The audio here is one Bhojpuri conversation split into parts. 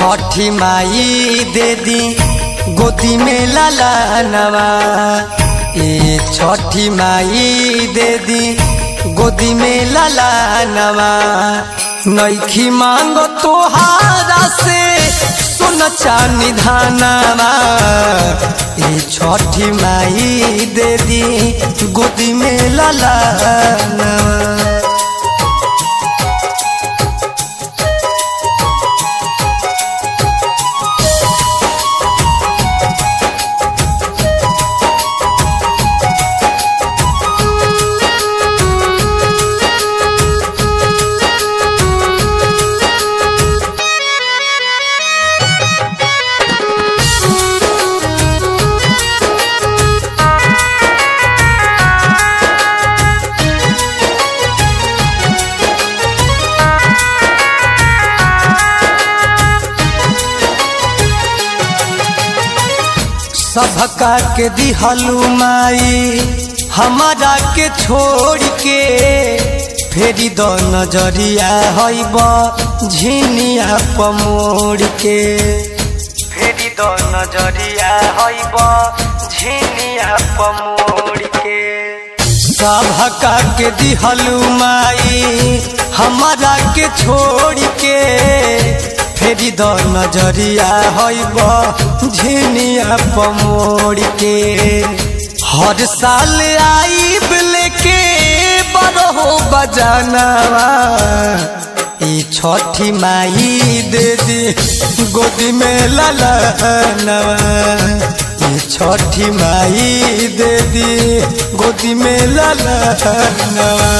छठी माई दे दी गोदी में लाला नवा। ये छठी माई दे दी गोदी में लाला नवा। नईखी मांगो तोहारा से सोना चांदी धानवा। ये छठी माई दे दी गोदी में लाला नवा। सबका के दिहलू माई हमारा के छोड़ के। फेरी दो नजरिया हईब झिनिया पमोड़ के। फेरी दो नजरिया हईब झिनिया पमोड़ के। सबका के दिहलू माई हमारा के छोड़ के। फेरी दो नजरिया हईब झिनिया पमोड़ के। हर साल आईब लेके बरहो बजानवा। ई छठी माई दे दी गोदी में लाला नवा। ई छठी माई दे दी गोदी में लाला नवा।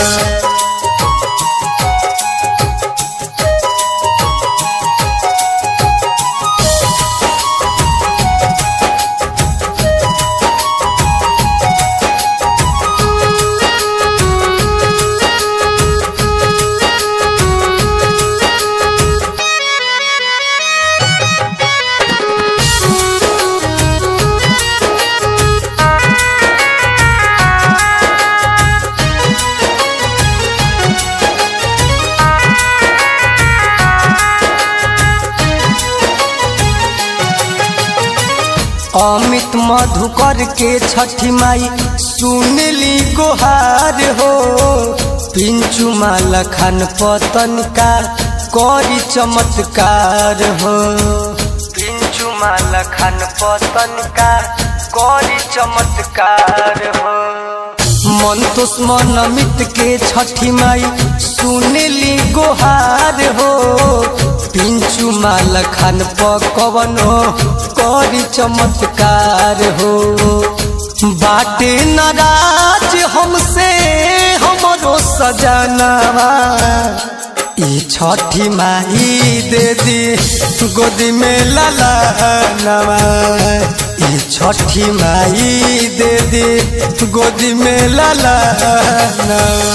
अमित मधुकर के छठी माई सुनली गोहार हो। पिंचू माला खान पतन का करी चमत्कार हो। पिंचू माला खान पतन का करी चमत्कार हो। मंतोष मन अमित के छठी माई सुनली गोहार हो। पिंचू माला खान पकवनो करी चमत्कार हो। बाटे नाराज हमसे हमरो सजनवा। ई छठी माई दे दी गोदी में लाला नवा। ई छठी माई दे दी गोदी में लाला नवा।